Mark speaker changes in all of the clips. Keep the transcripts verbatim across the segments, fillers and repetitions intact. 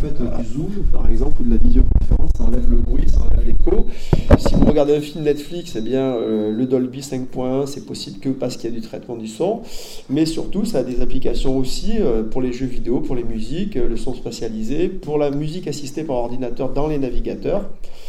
Speaker 1: faites du Zoom, par exemple, ou de la visioconférence, ça enlève le bruit, ça enlève l'écho. Si vous regardez un film Netflix, eh bien, euh, le Dolby cinq point un, c'est possible que parce qu'il y a du traitement du son. Mais surtout, ça a des applications aussi euh, pour les jeux vidéo, pour les musiques, euh, le son spatialisé, pour la musique assistée par ordinateur dans les navigateurs.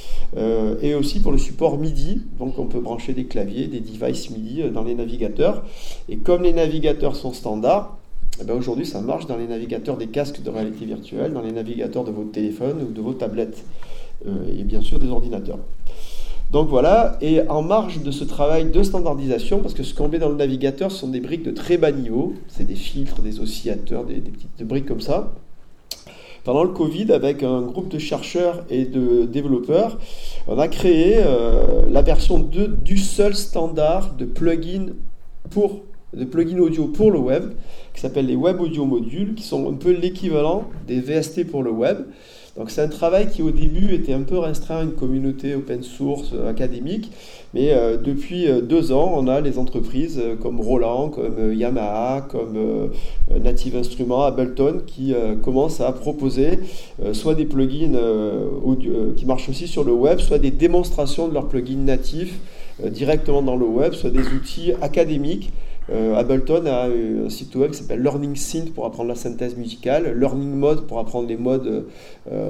Speaker 1: Euh, et aussi pour le support MIDI, donc on peut brancher des claviers, des devices MIDI dans les navigateurs. Et comme les navigateurs sont standards, eh bien aujourd'hui ça marche dans les navigateurs des casques de réalité virtuelle, dans les navigateurs de votre téléphone ou de vos tablettes, euh, et bien sûr des ordinateurs. Donc voilà, et en marge de ce travail de standardisation, parce que ce qu'on met dans le navigateur ce sont des briques de très bas niveau, c'est des filtres, des oscillateurs, des, des petites briques comme ça. Pendant le Covid, avec un groupe de chercheurs et de développeurs, on a créé euh, la version deux du seul standard de plugin pour de plugins audio pour le web, qui s'appelle les Web Audio Modules, qui sont un peu l'équivalent des V S T pour le web. Donc c'est un travail qui au début était un peu restreint à une communauté open source euh, académique, mais euh, depuis euh, deux ans, on a les entreprises euh, comme Roland, comme euh, Yamaha, comme euh, Native Instruments, Ableton, qui euh, commencent à proposer euh, soit des plugins euh, audio, euh, qui marchent aussi sur le web, soit des démonstrations de leurs plugins natifs euh, directement dans le web, soit des outils académiques. Euh, Ableton a un site web qui s'appelle Learning Synth pour apprendre la synthèse musicale, Learning Mode pour apprendre les modes, euh,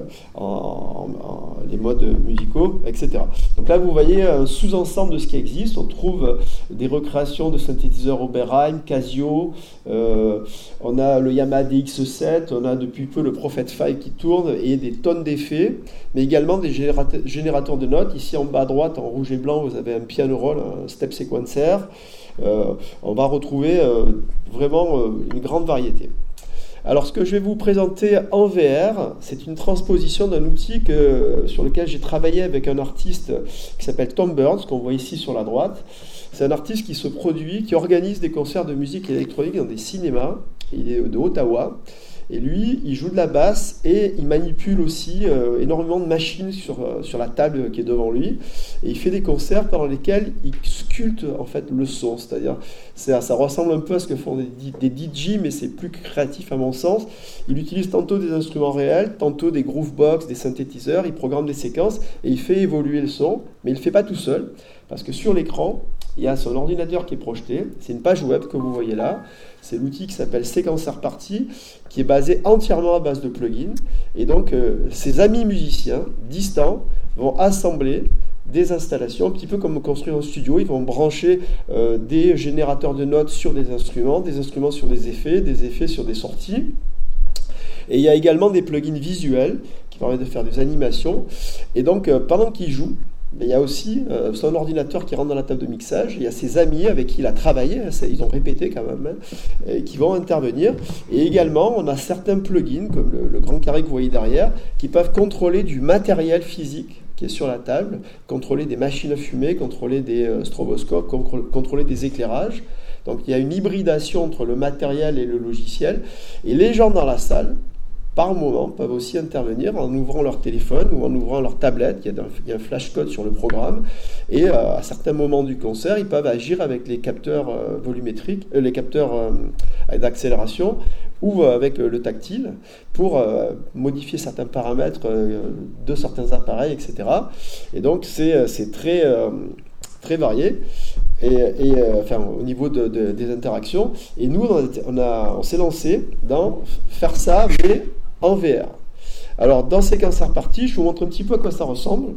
Speaker 1: en, en, en, les modes musicaux, et cetera. Donc là, vous voyez un sous-ensemble de ce qui existe. On trouve des recréations de synthétiseurs Oberheim, Casio, euh, on a le Yamaha D X sept, on a depuis peu le Prophet cinq qui tourne et des tonnes d'effets, mais également des générateurs, générateurs de notes. Ici en bas à droite, en rouge et blanc, vous avez un piano roll, un step sequencer. Euh, on va retrouver euh, vraiment euh, une grande variété. Alors ce que je vais vous présenter en V R, c'est une transposition d'un outil que, sur lequel j'ai travaillé avec un artiste qui s'appelle Tom Burns, qu'on voit ici sur la droite. C'est un artiste qui se produit, qui organise des concerts de musique électronique dans des cinémas. Il est de Ottawa. Et lui, il joue de la basse et il manipule aussi euh, énormément de machines sur, euh, sur la table qui est devant lui. Et il fait des concerts pendant lesquels il sculpte en fait le son. C'est-à-dire, c'est, ça ressemble un peu à ce que font des, des D J, mais c'est plus créatif à mon sens. Il utilise tantôt des instruments réels, tantôt des groovebox, des synthétiseurs. Il programme des séquences et il fait évoluer le son. Mais il ne le fait pas tout seul, parce que sur l'écran, il y a son ordinateur qui est projeté. C'est une page web que vous voyez là. C'est l'outil qui s'appelle Sequencer Party, qui est basé entièrement à base de plugins. Et donc, euh, ses amis musiciens distants vont assembler des installations, un petit peu comme construire un studio. Ils vont brancher euh, des générateurs de notes sur des instruments, des instruments sur des effets, des effets sur des sorties. Et il y a également des plugins visuels qui permettent de faire des animations. Et donc, euh, pendant qu'il joue, il y a aussi euh, son ordinateur qui rentre dans la table de mixage. Il y a ses amis avec qui il a travaillé, ils ont répété quand même, hein, et qui vont intervenir. Et également, on a certains plugins, comme le, le grand carré que vous voyez derrière, qui peuvent contrôler du matériel physique qui est sur la table, contrôler des machines à fumer, contrôler des euh, stroboscopes, contrôler des éclairages. Donc il y a une hybridation entre le matériel et le logiciel. Et les gens dans la salle, par moment, peuvent aussi intervenir en ouvrant leur téléphone ou en ouvrant leur tablette. Il y a un, il y a un flashcode sur le programme. Et euh, à certains moments du concert, ils peuvent agir avec les capteurs euh, volumétriques, euh, les capteurs euh, d'accélération ou euh, avec euh, le tactile pour euh, modifier certains paramètres euh, de certains appareils, et cetera. Et donc, c'est, c'est très, euh, très varié. Et, et euh, enfin, au niveau de, de, des interactions. Et nous, on, a, on, a, on s'est lancé dans faire ça, mais en V R. Alors, dans Sequencer Party, je vous montre un petit peu à quoi ça ressemble.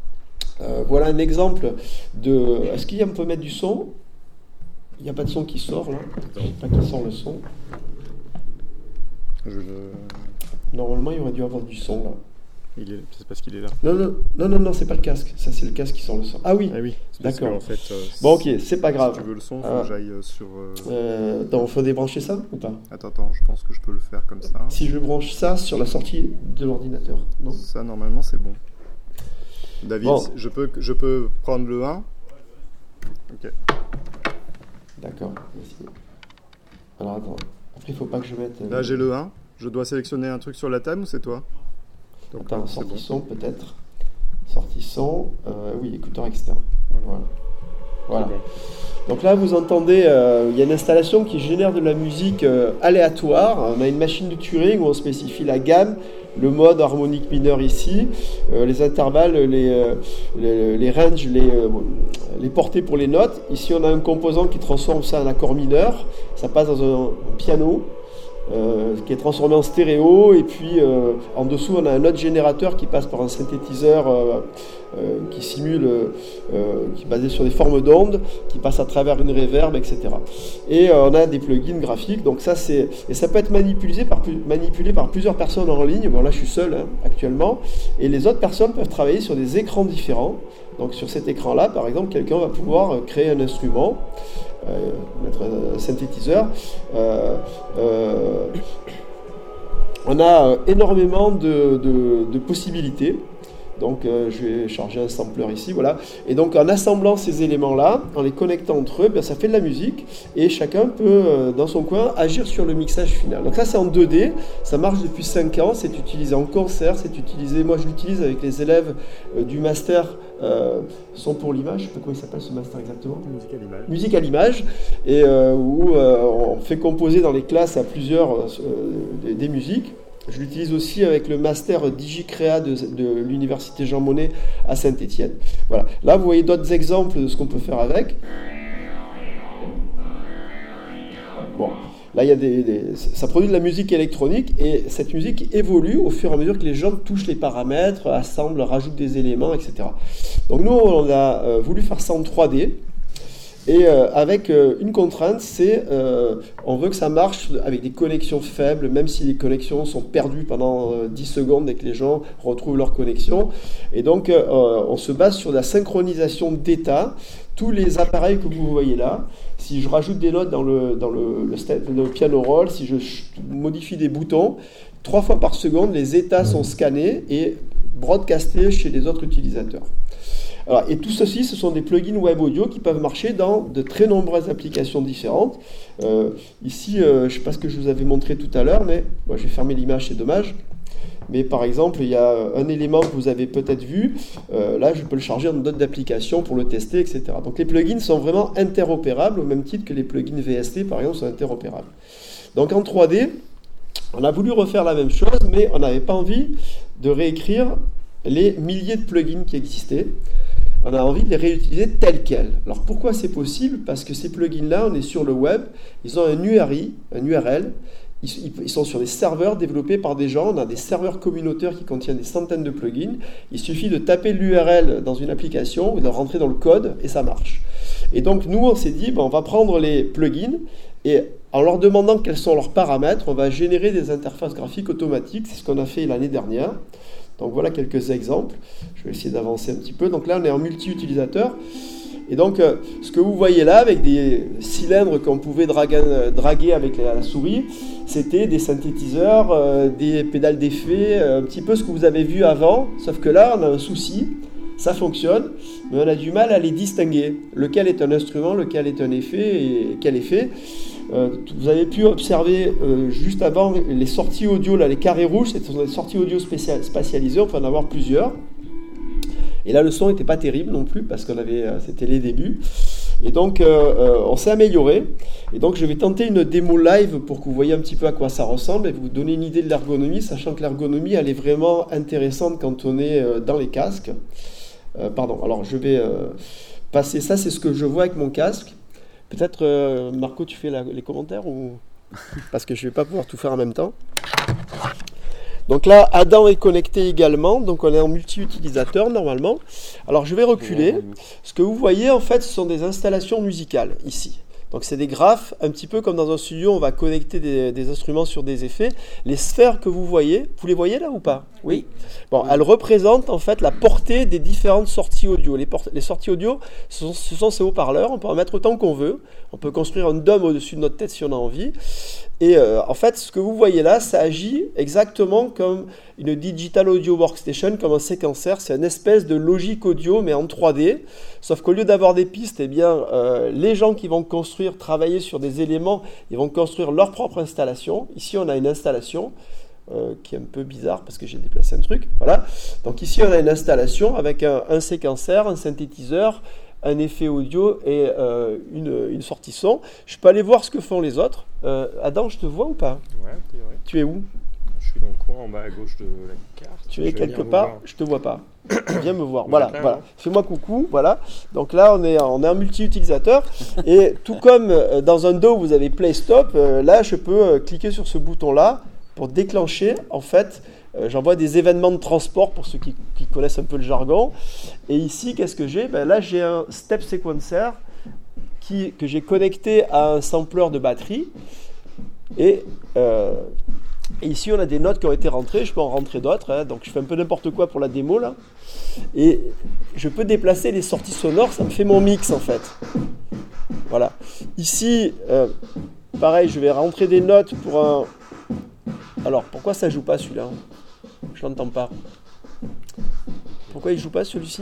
Speaker 1: Euh, voilà un exemple de... Est-ce qu'il y a, on peut mettre du son ? Il n'y a pas de son qui sort, là. Je ne sais pas qui sort le son.
Speaker 2: Je...
Speaker 1: Normalement, il aurait dû avoir du son, là.
Speaker 2: Il est... C'est parce qu'il est là.
Speaker 1: Non, non, non, non, non, c'est pas le casque. Ça, c'est le casque qui sort le son. Ah oui,
Speaker 2: ah oui.
Speaker 1: D'accord.
Speaker 2: En fait, euh,
Speaker 1: bon, ok, c'est pas grave.
Speaker 2: Si tu veux le son, il faut
Speaker 1: ah.
Speaker 2: que j'aille sur... Euh...
Speaker 1: Euh, attends, faut débrancher ça ou pas ?
Speaker 2: Attends, attends, je pense que je peux le faire comme ça.
Speaker 1: Si je branche ça sur la sortie de l'ordinateur, non ?
Speaker 2: Ça, normalement, c'est bon. David,
Speaker 1: bon.
Speaker 2: je, peux, je peux prendre le un ? Ok.
Speaker 1: D'accord, merci. Alors, attends. Après, il faut pas que je mette... Euh...
Speaker 2: Là, j'ai le un. Je dois sélectionner un truc sur la table ou c'est toi ?
Speaker 1: Donc, attends, sortie bon. Son peut-être. Sortie son, euh, oui, écouteur externe. Voilà. Voilà. Bon. Donc là, vous entendez, euh, il y a une installation qui génère de la musique euh, aléatoire. On a une machine de Turing où on spécifie la gamme, le mode harmonique mineur ici, euh, les intervalles, les, euh, les, les ranges, les, euh, les portées pour les notes. Ici, on a un composant qui transforme ça en accord mineur. Ça passe dans un, un piano. Euh, qui est transformé en stéréo, et puis euh, en dessous on a un autre générateur qui passe par un synthétiseur euh, euh, qui simule, euh, qui est basé sur des formes d'ondes, qui passe à travers une reverb, et cetera. Et euh, on a des plugins graphiques, donc ça c'est, et ça peut être manipulé par, manipulé par plusieurs personnes en ligne. Bon là je suis seul hein, actuellement, et les autres personnes peuvent travailler sur des écrans différents. Donc sur cet écran-là, par exemple, quelqu'un va pouvoir créer un instrument, euh, mettre un synthétiseur. Euh, euh, on a énormément de, de, de possibilités. Donc euh, je vais charger un sampler ici, voilà. Et donc en assemblant ces éléments-là, en les connectant entre eux, bien, ça fait de la musique et chacun peut, euh, dans son coin, agir sur le mixage final. Donc ça c'est en deux D, ça marche depuis cinq ans, c'est utilisé en concert, c'est utilisé, moi je l'utilise avec les élèves euh, du master euh, Son pour l'image, je sais pas comment il s'appelle ce master exactement.
Speaker 2: Musique à l'image.
Speaker 1: Musique à l'image, et euh, où euh, on fait composer dans les classes à plusieurs euh, des, des musiques. Je l'utilise aussi avec le master DigiCréa de, de l'université Jean Monnet à Saint-Étienne. Voilà. Là, vous voyez d'autres exemples de ce qu'on peut faire avec. Bon, là, il y a des, des, ça produit de la musique électronique et cette musique évolue au fur et à mesure que les gens touchent les paramètres, assemblent, rajoutent des éléments, et cetera. Donc nous, on a euh, voulu faire ça en trois D. Et euh, avec euh, une contrainte, c'est euh, on veut que ça marche avec des connexions faibles, même si les connexions sont perdues pendant euh, dix secondes et que les gens retrouvent leur connexion. Et donc, euh, on se base sur la synchronisation d'état. Tous les appareils que vous voyez là, si je rajoute des notes dans le, dans le, le, le piano roll, si je modifie des boutons, trois fois par seconde, les états sont scannés et broadcastés chez les autres utilisateurs. Alors, et tout ceci, ce sont des plugins web audio qui peuvent marcher dans de très nombreuses applications différentes. Euh, ici, euh, je ne sais pas ce que je vous avais montré tout à l'heure, mais bon, j'ai fermé l'image, c'est dommage. Mais par exemple, il y a un élément que vous avez peut-être vu. Euh, là, je peux le charger dans d'autres applications pour le tester, et cetera. Donc les plugins sont vraiment interopérables, au même titre que les plugins V S T, par exemple, sont interopérables. Donc en trois D, on a voulu refaire la même chose, mais on n'avait pas envie de réécrire les milliers de plugins qui existaient. On a envie de les réutiliser tels quels. Alors pourquoi c'est possible? Parce que ces plugins-là, on est sur le web, ils ont un U R I, un U R L, ils, ils sont sur des serveurs développés par des gens, on a des serveurs communautaires qui contiennent des centaines de plugins, il suffit de taper l'U R L dans une application, ou de rentrer dans le code, et ça marche. Et donc nous, on s'est dit, ben, on va prendre les plugins, et en leur demandant quels sont leurs paramètres, on va générer des interfaces graphiques automatiques, c'est ce qu'on a fait l'année dernière. Donc voilà quelques exemples. Je vais essayer d'avancer un petit peu. Donc là, on est en multi-utilisateur. Et donc, euh, ce que vous voyez là, avec des cylindres qu'on pouvait draguer, draguer avec la, la souris, c'était des synthétiseurs, euh, des pédales d'effet, euh, un petit peu ce que vous avez vu avant. Sauf que là, on a un souci. Ça fonctionne, mais on a du mal à les distinguer. Lequel est un instrument, lequel est un effet et quel effet. Euh, vous avez pu observer euh, juste avant les sorties audio, là, les carrés rouges, ce sont des sorties audio spécial, spatialisées, on peut en avoir plusieurs. Et là, le son n'était pas terrible non plus, parce qu'on avait, euh, c'était les débuts. Et donc, euh, euh, on s'est amélioré. Et donc, je vais tenter une démo live pour que vous voyez un petit peu à quoi ça ressemble et vous donner une idée de l'ergonomie, sachant que l'ergonomie, elle est vraiment intéressante quand on est euh, dans les casques. Euh, pardon, alors je vais euh, passer ça, c'est ce que je vois avec mon casque. Peut-être, euh, Marco, tu fais la, les commentaires ou... Parce que je ne vais pas pouvoir tout faire en même temps. Donc là, Adam est connecté également, donc on est en multi-utilisateur normalement. Alors je vais reculer. Ce que vous voyez, en fait, ce sont des installations musicales ici. Donc c'est des graphes, un petit peu comme dans un studio, on va connecter des, des instruments sur des effets. Les sphères que vous voyez, vous les voyez là ou pas? Oui. Bon, elles représentent en fait la portée des différentes sorties audio. Les, les sorties audio, ce sont, ce sont ces haut-parleurs, on peut en mettre autant qu'on veut. On peut construire un dôme au-dessus de notre tête si on a envie. Et euh, en fait, ce que vous voyez là, ça agit exactement comme une Digital Audio Workstation, comme un séquenceur. C'est une espèce de logique audio, mais en trois D. Sauf qu'au lieu d'avoir des pistes, eh bien, euh, les gens qui vont construire, travailler sur des éléments, ils vont construire leur propre installation. Ici, on a une installation euh, qui est un peu bizarre parce que j'ai déplacé un truc. Voilà. Donc ici, on a une installation avec un, un séquenceur, un synthétiseur, un effet audio et euh, une, une sortie son. Je peux aller voir ce que font les autres. Euh, Adam, je te vois ou pas?
Speaker 3: Ouais, a priori.
Speaker 1: Tu es où?
Speaker 3: Je suis dans le coin en bas à gauche de la carte.
Speaker 1: Tu
Speaker 3: Je
Speaker 1: es
Speaker 3: vais
Speaker 1: quelque
Speaker 3: venir vous
Speaker 1: part?
Speaker 3: voir.
Speaker 1: Je te vois pas. Viens me voir.
Speaker 3: Vous
Speaker 1: Voilà,
Speaker 3: êtes là,
Speaker 1: voilà.
Speaker 3: hein
Speaker 1: Fais-moi coucou. Voilà. Donc là, on est, on est un multi-utilisateur. Et tout comme euh, dans un D A W, vous avez Play Stop, euh, là, je peux euh, cliquer sur ce bouton-là pour déclencher, en fait, euh, j'envoie des événements de transport pour ceux qui, qui connaissent un peu le jargon. Et ici, qu'est-ce que j'ai? Ben là, j'ai un step sequencer qui, que j'ai connecté à un sampler de batterie. Et, euh, et ici, on a des notes qui ont été rentrées. Je peux en rentrer d'autres. Hein, donc, je fais un peu n'importe quoi pour la démo, là. Et je peux déplacer les sorties sonores. Ça me fait mon mix, en fait. Voilà. Ici, euh, pareil, je vais rentrer des notes pour un... Alors, pourquoi ça joue pas celui-là? Je l'entends pas. Pourquoi il joue pas celui-ci?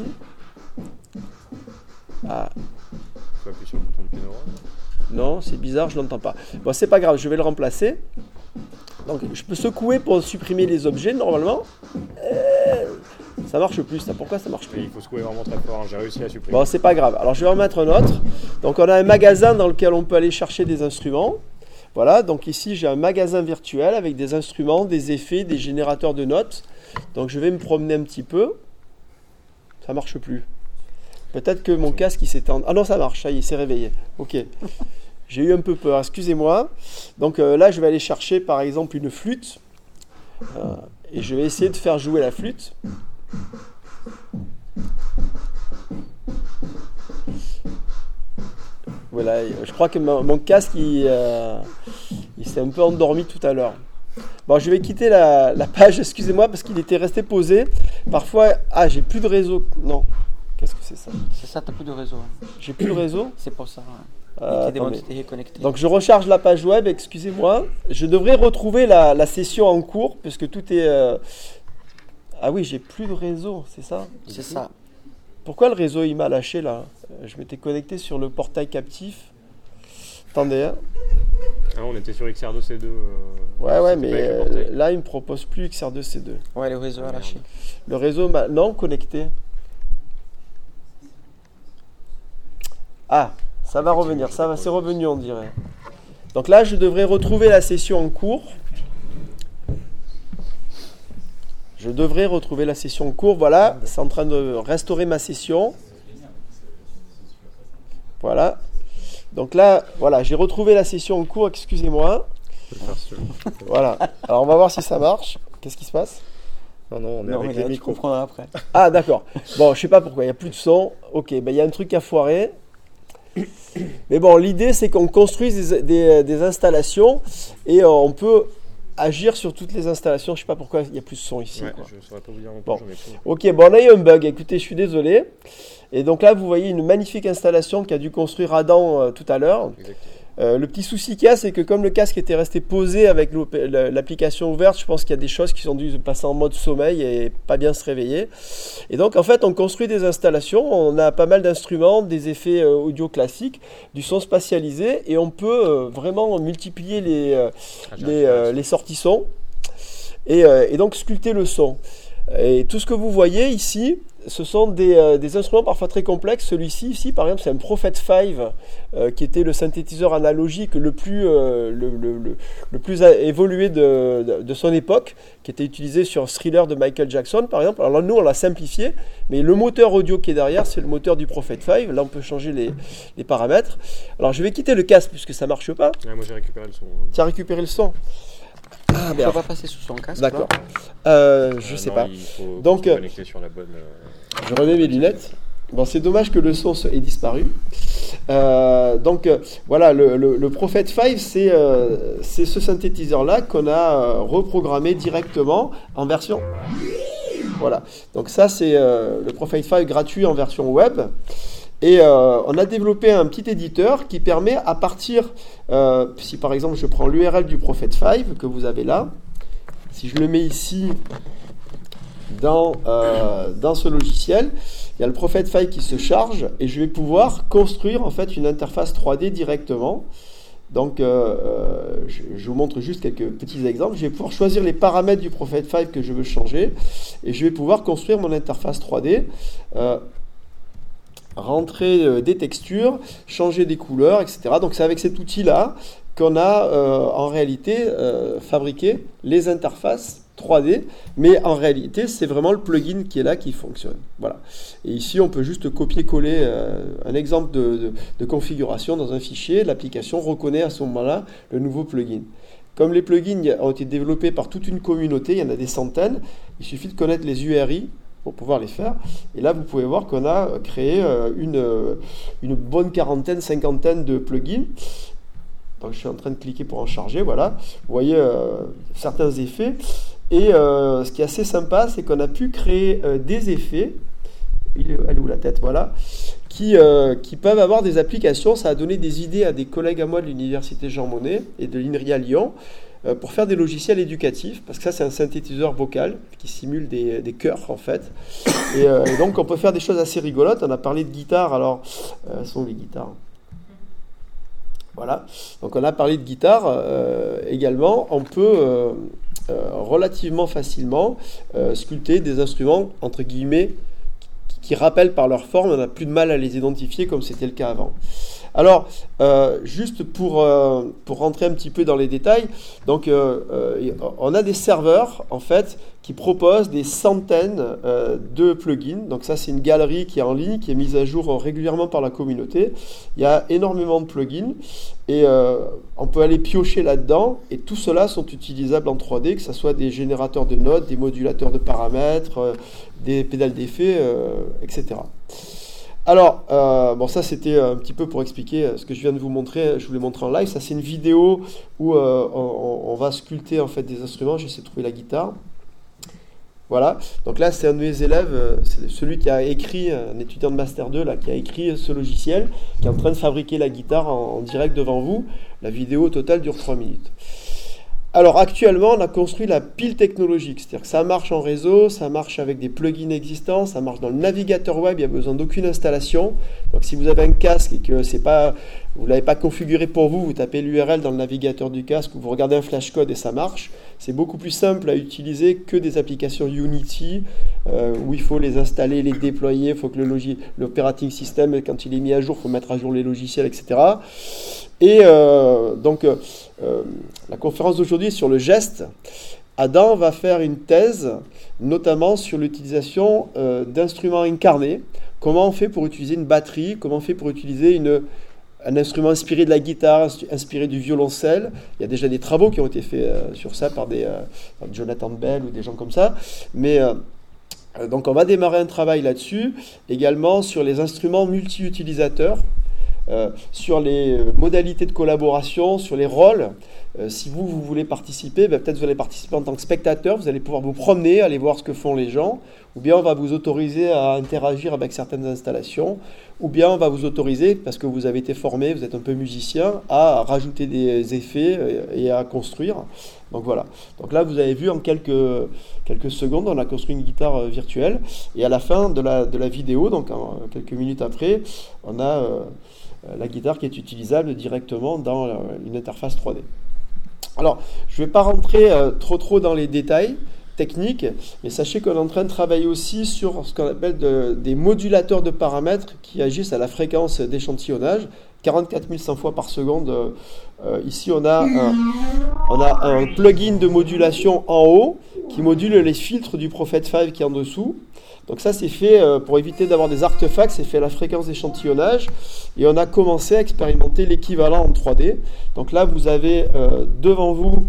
Speaker 1: Ah,
Speaker 3: Tu peux appuyer sur le bouton du piano droit.
Speaker 1: non, c'est bizarre, je l'entends pas. Bon, c'est pas grave, je vais le remplacer. Donc, je peux secouer pour supprimer les objets, normalement. Euh, ça marche plus, ça. Pourquoi ça marche
Speaker 3: Et
Speaker 1: plus?
Speaker 3: il faut secouer vraiment très fort. hein. J'ai réussi à supprimer.
Speaker 1: Bon, c'est pas grave. Alors, je vais en mettre un autre. Donc, on a un magasin dans lequel on peut aller chercher des instruments. Voilà, donc ici, j'ai un magasin virtuel avec des instruments, des effets, des générateurs de notes. Donc, je vais me promener un petit peu. Ça marche plus. Peut-être que mon casque, il s'étend. Ah non, ça marche, ça y est, il s'est réveillé. Ok. J'ai eu un peu peur, excusez-moi. Donc euh, là, je vais aller chercher, par exemple, une flûte. Euh, et je vais essayer de faire jouer la flûte. Voilà, je crois que mon, mon casque, il, euh, il s'est un peu endormi tout à l'heure. Bon, je vais quitter la, la page, excusez-moi, parce qu'il était resté posé. Parfois, ah, j'ai plus de réseau. Non, qu'est-ce que c'est ça?
Speaker 4: C'est ça, t'as plus de réseau. hein.
Speaker 1: J'ai plus de réseau.
Speaker 4: C'est pour ça. ouais.
Speaker 1: Euh,
Speaker 4: Il t'est
Speaker 1: attendez.
Speaker 4: démonté, connecté.
Speaker 1: Donc je recharge la page web, excusez-moi. Je devrais retrouver la, la session en cours, puisque tout est... euh, Ah oui, j'ai plus de réseau, c'est ça?
Speaker 4: c'est ça.
Speaker 1: Pourquoi le réseau il m'a lâché là? Euh, Je m'étais connecté sur le portail captif. Attendez, hein.
Speaker 3: Ah, on était sur X R deux C deux. euh,
Speaker 1: Ouais, ouais,
Speaker 3: c'était
Speaker 1: mais
Speaker 3: pas avec le
Speaker 1: euh,
Speaker 3: portail.
Speaker 1: là il me propose plus X R deux C deux.
Speaker 4: Ouais, le réseau a lâché.
Speaker 1: Le réseau m'a... Non, connecté. Ah, ça va revenir, ça va, c'est revenu on dirait. Donc là, je devrais retrouver la session en cours. Je devrais retrouver la session en cours. Voilà, c'est en train de restaurer ma session. Voilà. Donc là, voilà, j'ai retrouvé la session en cours, excusez-moi.
Speaker 3: Je vais le faire si tu veux.
Speaker 1: Voilà. Alors on va voir si ça marche. Qu'est-ce qui se passe?
Speaker 2: Non, non, on est
Speaker 4: Non,
Speaker 2: avec
Speaker 4: mais
Speaker 2: les
Speaker 4: là, tu
Speaker 2: micros.
Speaker 4: comprendras après.
Speaker 1: Ah d'accord. Bon, je sais pas pourquoi, il n'y a plus de son. Ok, ben il y a un truc à foirer. Mais bon, l'idée c'est qu'on construise des, des- des installations et euh, on peut agir sur toutes les installations. Je sais pas pourquoi il n'y a plus de son ici.
Speaker 3: Ouais,
Speaker 1: quoi.
Speaker 3: je saurais pas vous dire non plus.
Speaker 1: Bon.
Speaker 3: J'en ai plus.
Speaker 1: Ok, bon, on a eu un bug. Écoutez, je suis désolé. Et donc là, vous voyez une magnifique installation qu'a dû construire Adam euh, tout à l'heure.
Speaker 3: Exactement.
Speaker 1: Euh, le petit souci qu'il y a, c'est que comme le casque était resté posé avec l'op- la- l'application ouverte, je pense qu'il y a des choses qui ont dû passer en mode sommeil et pas bien se réveiller. Et donc, en fait, on construit des installations, on a pas mal d'instruments, des effets euh, audio classiques, du son spatialisé, et on peut euh, vraiment multiplier les, euh,
Speaker 3: Ah, j'ai
Speaker 1: les,
Speaker 3: un
Speaker 1: euh,
Speaker 3: petit
Speaker 1: les sorties son et, euh, et donc sculpter le son. Et tout ce que vous voyez ici, ce sont des, euh, des instruments parfois très complexes. Celui-ci, ici, par exemple, c'est un Prophet cinq, euh, qui était le synthétiseur analogique le plus, euh, le, le- le- le plus a- évolué de, de- de son époque, qui était utilisé sur Thriller de Michael Jackson, par exemple. Alors là, nous, on l'a simplifié, mais le moteur audio qui est derrière, c'est le moteur du Prophet cinq. Là, on peut changer les, les paramètres. Alors, je vais quitter le casque puisque ça marche pas.
Speaker 3: Ouais, moi j'ai récupéré le son. hein.
Speaker 1: Tu as récupéré le son? Ah,
Speaker 4: Tu
Speaker 1: merde.
Speaker 4: vas pas passer sous son casque.
Speaker 1: D'accord.
Speaker 4: là
Speaker 1: Euh, je
Speaker 3: Euh,
Speaker 1: sais
Speaker 3: non,
Speaker 1: pas.
Speaker 3: Il faut
Speaker 1: Donc,
Speaker 3: se
Speaker 1: euh,
Speaker 3: connecter sur la bonne. euh,
Speaker 1: Je remets mes lunettes. Bon, c'est dommage que le son se- ait disparu. Euh, donc, euh, voilà, le, le, le Prophet cinq, c'est euh, c'est ce synthétiseur-là qu'on a euh, reprogrammé directement en version. Voilà. Donc, ça, c'est euh, le Prophet cinq gratuit en version web. Et euh, on a développé un petit éditeur qui permet à partir, euh, si par exemple je prends l'U R L du Prophet cinq que vous avez là, si je le mets ici dans, euh, dans ce logiciel, il y a le Prophet cinq qui se charge et je vais pouvoir construire en fait une interface trois D directement. Donc euh, euh, je, je vous montre juste quelques petits exemples. Je vais pouvoir choisir les paramètres du Prophet cinq que je veux changer et je vais pouvoir construire mon interface trois D. Euh, rentrer euh, des textures, changer des couleurs, et cetera. Donc c'est avec cet outil-là qu'on a euh, en réalité euh, fabriqué les interfaces trois D, mais en réalité c'est vraiment le plugin qui est là qui fonctionne. Voilà. Et ici on peut juste copier-coller euh, un exemple de, de, de configuration dans un fichier, l'application reconnaît à ce moment-là le nouveau plugin. Comme les plugins ont été développés par toute une communauté, il y en a des centaines, il suffit de connaître les U R I pour pouvoir les faire. Et là, vous pouvez voir qu'on a créé une, une bonne quarantaine, cinquantaine de plugins. Donc, je suis en train de cliquer pour en charger, voilà. Vous voyez euh, certains effets. Et euh, ce qui est assez sympa, c'est qu'on a pu créer euh, des effets. Il est, elle est où la tête, voilà. Qui, euh, qui peuvent avoir des applications. Ça a donné des idées à des collègues à moi de l'université Jean Monnet et de l'INRIA Lyon euh, pour faire des logiciels éducatifs, parce que ça c'est un synthétiseur vocal qui simule des, des chœurs en fait. Et, euh, et donc on peut faire des choses assez rigolotes. On a parlé de guitare, alors euh, sont les guitares. Voilà. Donc on a parlé de guitare euh, également. On peut euh, euh, relativement facilement euh, sculpter des instruments entre guillemets qui rappellent par leur forme, on n'a plus de mal à les identifier comme c'était le cas avant. Alors, euh, juste pour, euh, pour rentrer un petit peu dans les détails, donc euh, euh, on a des serveurs en fait qui proposent des centaines euh, de plugins. Donc ça c'est une galerie qui est en ligne, qui est mise à jour régulièrement par la communauté. Il y a énormément de plugins et euh, on peut aller piocher là-dedans et tout cela sont utilisables en trois D, que ce soit des générateurs de notes, des modulateurs de paramètres, euh, des pédales d'effet, euh, et cetera. Alors, euh, bon ça c'était un petit peu pour expliquer ce que je viens de vous montrer, je vous l'ai montré en live. Ça c'est une vidéo où euh, on, on va sculpter en fait des instruments. J'essaie de trouver la guitare. Voilà, donc là c'est un de mes élèves, c'est celui qui a écrit, un étudiant de Master deux là, qui a écrit ce logiciel, qui est en train de fabriquer la guitare en, en direct devant vous. La vidéo au total dure trois minutes. Alors actuellement, on a construit la pile technologique, c'est-à-dire que ça marche en réseau, ça marche avec des plugins existants, ça marche dans le navigateur web, il n'y a besoin d'aucune installation. Donc si vous avez un casque et que c'est pas, vous ne l'avez pas configuré pour vous, vous tapez l'U R L dans le navigateur du casque, vous regardez un flashcode et ça marche. C'est beaucoup plus simple à utiliser que des applications Unity euh, où il faut les installer, les déployer, il faut que le logis, l'operating system, quand il est mis à jour, il faut mettre à jour les logiciels, et cetera. Et euh, donc, euh, la conférence d'aujourd'hui est sur le geste. Adam va faire une thèse, notamment sur l'utilisation euh, d'instruments incarnés. Comment on fait pour utiliser une batterie, comment on fait pour utiliser une, un instrument inspiré de la guitare, inspiré du violoncelle. Il y a déjà des travaux qui ont été faits euh, sur ça par des euh, par Jonathan Bell ou des gens comme ça. Mais euh, donc on va démarrer un travail là-dessus, également sur les instruments multi-utilisateurs. Euh, sur les modalités de collaboration, sur les rôles. Euh, si vous, vous voulez participer, ben, peut-être vous allez participer en tant que spectateur, vous allez pouvoir vous promener, aller voir ce que font les gens, ou bien on va vous autoriser à interagir avec certaines installations, ou bien on va vous autoriser, parce que vous avez été formé, vous êtes un peu musicien, à rajouter des effets et à construire. Donc voilà. Donc là, vous avez vu en quelques, quelques secondes, on a construit une guitare virtuelle, et à la fin de la, de la vidéo, donc en, quelques minutes après, on a euh, la guitare qui est utilisable directement dans une interface trois D. Alors, je ne vais pas rentrer euh, trop trop dans les détails techniques, mais sachez qu'on est en train de travailler aussi sur ce qu'on appelle de, des modulateurs de paramètres qui agissent à la fréquence d'échantillonnage, quarante-quatre mille cent fois par seconde. Euh, ici, on a, un, on a un plugin de modulation en haut qui module les filtres du Prophet cinq qui est en dessous. Donc ça, c'est fait euh, pour éviter d'avoir des artefacts, c'est fait à la fréquence d'échantillonnage. Et on a commencé à expérimenter l'équivalent en trois D. Donc là, vous avez euh, devant vous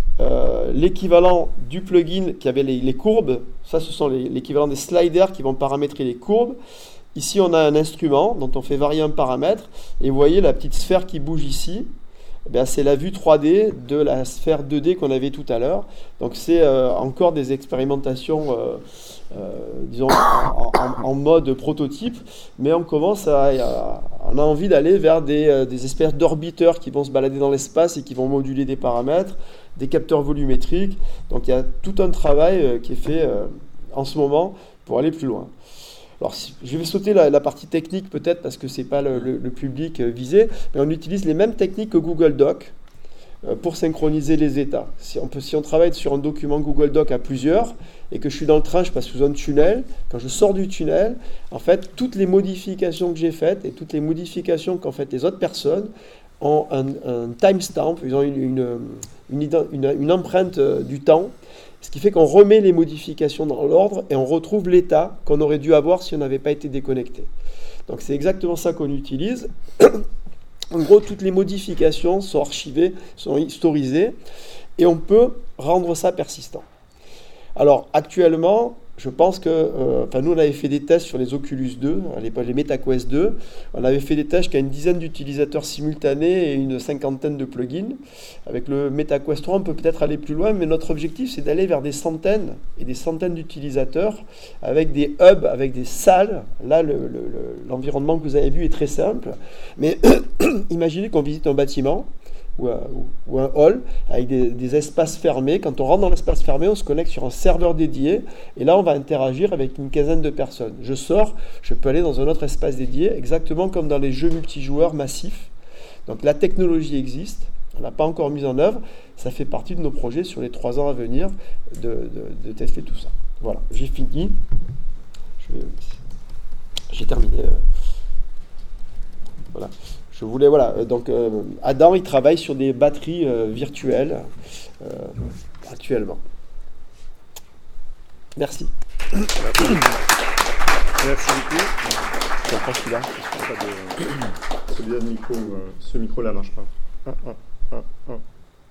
Speaker 1: euh, l'équivalent du plugin qui avait les, les courbes. Ça, ce sont les, l'équivalent des sliders qui vont paramétrer les courbes. Ici, on a un instrument dont on fait varier un paramètre. Et vous voyez la petite sphère qui bouge ici. Eh bien, c'est la vue trois D de la sphère deux D qu'on avait tout à l'heure. Donc c'est euh, encore des expérimentations, euh, euh, disons, en, en, en mode prototype, mais on commence à, à on a envie d'aller vers des, euh, des espèces d'orbiteurs qui vont se balader dans l'espace et qui vont moduler des paramètres, des capteurs volumétriques. Donc il y a tout un travail euh, qui est fait euh, en ce moment pour aller plus loin. Alors, je vais sauter la, la partie technique peut-être parce que ce n'est pas le, le, le public visé, mais on utilise les mêmes techniques que Google Doc. euh, pour synchroniser les états. Si on, peut, si on travaille sur un document Google Doc à plusieurs et que je suis dans le train, je passe sous un tunnel, quand je sors du tunnel, en fait, toutes les modifications que j'ai faites et toutes les modifications qu'ont faites les autres personnes ont un, un timestamp, ils ont une, une, une, une, une empreinte du temps, ce qui fait qu'on remet les modifications dans l'ordre et on retrouve l'état qu'on aurait dû avoir si on n'avait pas été déconnecté. Donc c'est exactement ça qu'on utilise. En gros, toutes les modifications sont archivées, sont historisées, et on peut rendre ça persistant. Alors, actuellement, je pense que... Euh, enfin, nous, on avait fait des tests sur les Oculus deux, à l'époque, les MetaQuest deux. On avait fait des tests qui a une dizaine d'utilisateurs simultanés et une cinquantaine de plugins. Avec le MetaQuest trois, on peut peut-être aller plus loin, mais notre objectif, c'est d'aller vers des centaines et des centaines d'utilisateurs avec des hubs, avec des salles. Là, le, le, le, l'environnement que vous avez vu est très simple. Mais imaginez qu'on visite un bâtiment ou un, ou un hall avec des, des espaces fermés. Quand on rentre dans l'espace fermé, on se connecte sur un serveur dédié et là, on va interagir avec une quinzaine de personnes. Je sors, je peux aller dans un autre espace dédié, exactement comme dans les jeux multijoueurs massifs. Donc la technologie existe, on ne l'a pas encore mise en œuvre. Ça fait partie de nos projets sur les trois ans à venir de, de, de tester tout ça. Voilà, j'ai fini. Je vais, j'ai terminé. Voilà. Je voulais, voilà, donc euh, Adam, il travaille sur des batteries euh, virtuelles euh, actuellement. Merci.
Speaker 3: Merci beaucoup.
Speaker 1: Je comprends celui-là.
Speaker 3: Pas de... Celui-là de micro, euh, ce micro-là marche pas. Un, un, un, un.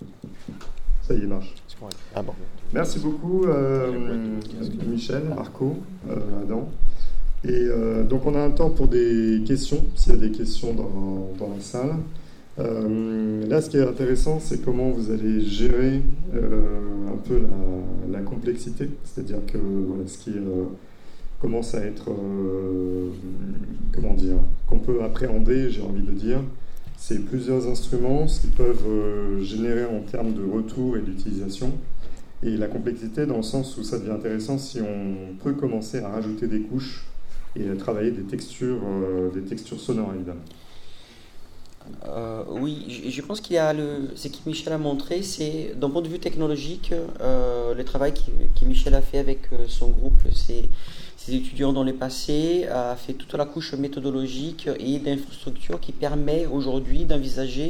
Speaker 3: Ça y est, marche.
Speaker 1: Ah bon.
Speaker 2: Merci beaucoup, euh, Michel, Marco, euh, Adam. Et euh, donc on a un temps pour des questions, s'il y a des questions dans, dans la salle. Euh, là, ce qui est intéressant, c'est comment vous allez gérer euh, un peu la, la complexité, c'est-à-dire que voilà, ce qui euh, commence à être, euh, comment dire, qu'on peut appréhender, j'ai envie de dire, c'est plusieurs instruments, ce qu'ils peuvent euh, générer en termes de retour et d'utilisation. Et la complexité dans le sens où ça devient intéressant si on peut commencer à rajouter des couches et à travailler des textures, euh, des textures sonores, évidemment.
Speaker 4: Euh, oui, je, je pense qu'il y a le, ce que Michel a montré, c'est d'un point de vue technologique, euh, le travail que Michel a fait avec son groupe, ses, ses étudiants dans le passé, a fait toute la couche méthodologique et d'infrastructure qui permet aujourd'hui d'envisager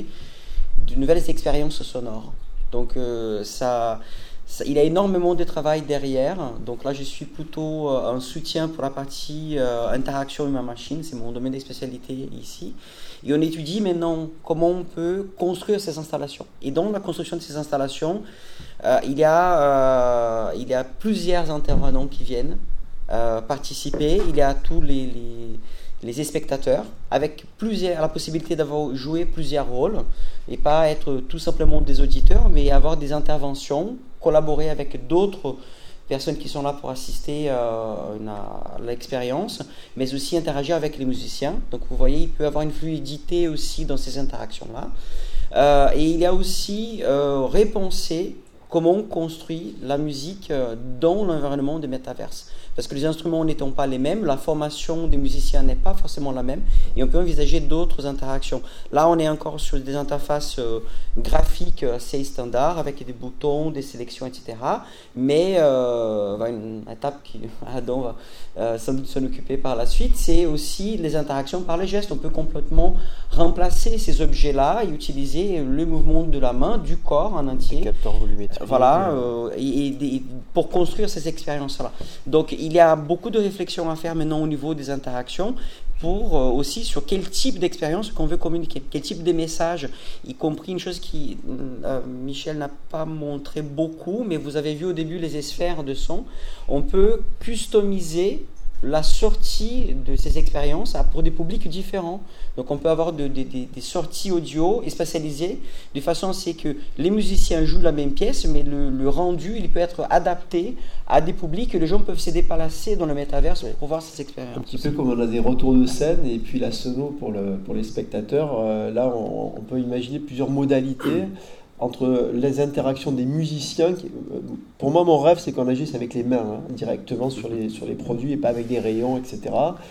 Speaker 4: de nouvelles expériences sonores. Donc euh, ça... Ça, il y a énormément de travail derrière, donc là je suis plutôt euh, un soutien pour la partie euh, interaction humain-machine, c'est mon domaine de spécialité ici. Et on étudie maintenant comment on peut construire ces installations. Et dans la construction de ces installations, euh, il, y a, euh, il y a plusieurs intervenants qui viennent euh, participer, il y a tous les, les, les spectateurs, avec plusieurs, la possibilité d'avoir joué plusieurs rôles, et pas être tout simplement des auditeurs, mais avoir des interventions, collaborer avec d'autres personnes qui sont là pour assister euh, une, à l'expérience, mais aussi interagir avec les musiciens. Donc vous voyez, il peut y avoir une fluidité aussi dans ces interactions-là. Euh, et il y a aussi euh, repenser comment on construit la musique dans l'environnement des métaverses. Parce que les instruments n'étant pas les mêmes, la formation des musiciens n'est pas forcément la même, et on peut envisager d'autres interactions. Là, on est encore sur des interfaces euh, graphiques assez standards, avec des boutons, des sélections, et cetera. Mais euh, une étape qui Adam va euh, sans doute s'en occuper par la suite, c'est aussi les interactions par les gestes. On peut complètement remplacer ces objets-là et utiliser le mouvement de la main, du corps en entier.
Speaker 1: Des capteurs volumétriques.
Speaker 4: Voilà, euh, et, et, et pour construire ces expériences-là. Donc, il y a beaucoup de réflexions à faire maintenant au niveau des interactions pour euh, aussi sur quel type d'expérience qu'on veut communiquer, quel type de message, y compris une chose qui euh, Michel n'a pas montré beaucoup, mais vous avez vu au début les sphères de son. On peut customiser la sortie de ces expériences pour des publics différents. Donc on peut avoir de, de, de, des sorties audio et spatialisées de façon à ce que les musiciens jouent la même pièce, mais le, le rendu il peut être adapté à des publics et les gens peuvent se déplacer dans le métaverse pour voir ces expériences.
Speaker 1: Un petit peu comme on a des retours de scène et puis la sono pour, le, pour les spectateurs. Euh, là, on, on peut imaginer plusieurs modalités entre les interactions des musiciens. Qui, pour moi, mon rêve, c'est qu'on agisse avec les mains, hein, directement sur les, sur les produits et pas avec des rayons, et cetera.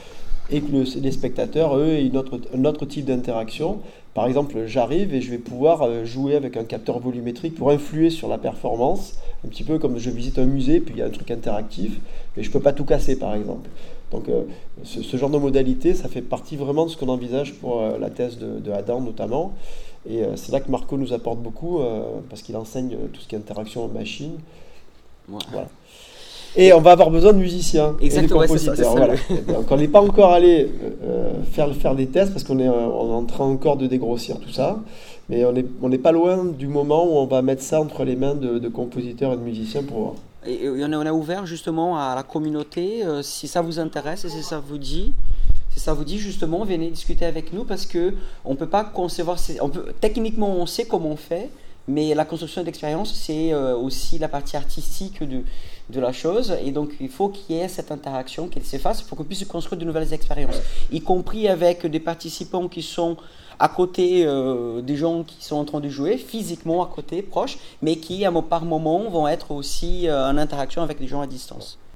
Speaker 1: et que le, les spectateurs, eux, aient une autre, un autre type d'interaction. Par exemple, j'arrive et je vais pouvoir jouer avec un capteur volumétrique pour influer sur la performance, un petit peu comme je visite un musée, puis il y a un truc interactif, mais je ne peux pas tout casser, par exemple. Donc euh, ce, ce genre de modalité, ça fait partie vraiment de ce qu'on envisage pour euh, la thèse de, de Adam notamment. Et euh, c'est là que Marco nous apporte beaucoup, euh, parce qu'il enseigne tout ce qui est interaction machine. Ouais. Voilà. Et on va avoir besoin de musiciens.
Speaker 4: Exactement,
Speaker 1: et de compositeurs.
Speaker 4: Ouais, c'est ça, c'est
Speaker 1: voilà.
Speaker 4: ça.
Speaker 1: Donc on n'est pas encore allé euh, faire, faire des tests, parce qu'on est, on est en train encore de dégrossir tout ça. Mais on n'est on est pas loin du moment où on va mettre ça entre les mains de, de compositeurs et de musiciens pour voir.
Speaker 4: Et on a ouvert justement à la communauté, euh, si ça vous intéresse et si ça vous dit, si ça vous dit justement, venez discuter avec nous, parce que on peut pas concevoir, on peut, techniquement on sait comment on fait, mais la construction d'expérience c'est euh, aussi la partie artistique de, de la chose, et donc il faut qu'il y ait cette interaction, qu'elle s'efface pour qu'on puisse construire de nouvelles expériences, y compris avec des participants qui sont à côté euh, des gens qui sont en train de jouer, physiquement à côté, proches, mais qui, par moment, vont être aussi euh, en interaction avec des gens à distance.